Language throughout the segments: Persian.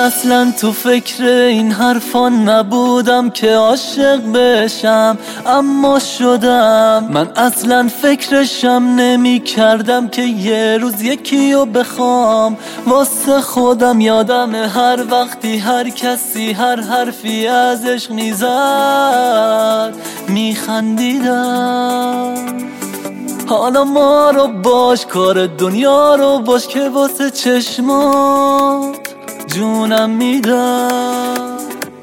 اصلا تو فکر این حرفان نبودم که عاشق بشم، اما شدم. من اصلا فکرشم نمی کردم که یه روز یکیو بخوام واسه خودم. یادم هر وقتی هر کسی هر حرفی از عشق میزد میخندیدم. حالا ما رو باش، کار دنیا رو باش که واسه چشمات جونم میدم.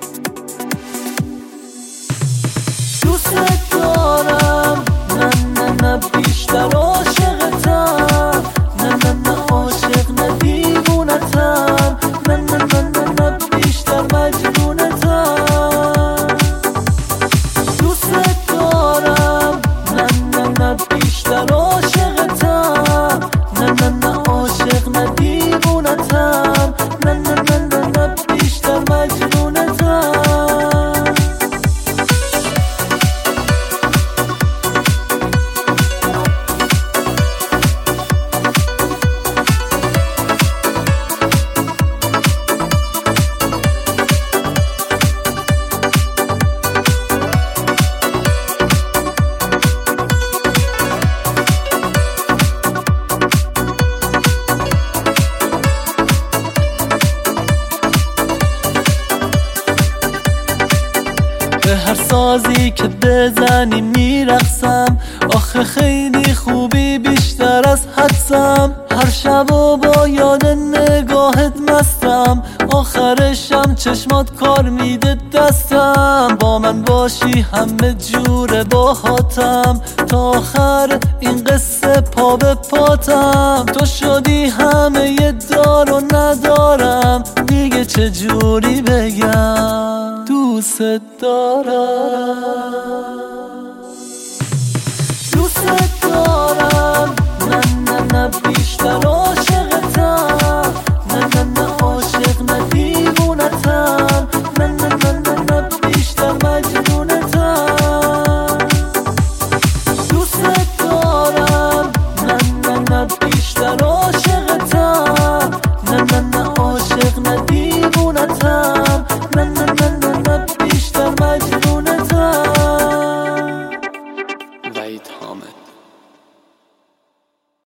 دوست دارم، نه نه نه بیشتر عاشقتم، نه نه نه عاشق نه دیوونتم، نه نه نه نه نه بیشتر مجنونتم. دوست دارم، نه نه نه بیشتر عاشقتم، نه نه نه عاشق نه دیوونتم، نه نه نه نه نه بیشتر مجنونتم. به هر سازی که بزنی میرقصم، آخه خیلی خوبی بیشتر از حدسم. هر شب و با یاد نگاهت مستم، آخرشم چشمات کار میده دستم. با من باشی همه جور باهاتم، تا آخر این قصه پا به پاتم. تو شدی همه ی دار و ندارم، دیگه چه جوری بگم دوست دارم. دوست دارم، نه نه نه بیشتر عاشقتم، نه نه نه عاشق نه دیوونتم، نه نه نه نه نه بیشتر مجنونتم. دوست دارم، نه نه نه بیشتر عاشقتم، نه نه نه عاشق نه دیوونتم، نه نه نه نه نه بیشتر مجنونتم. وحید حامد.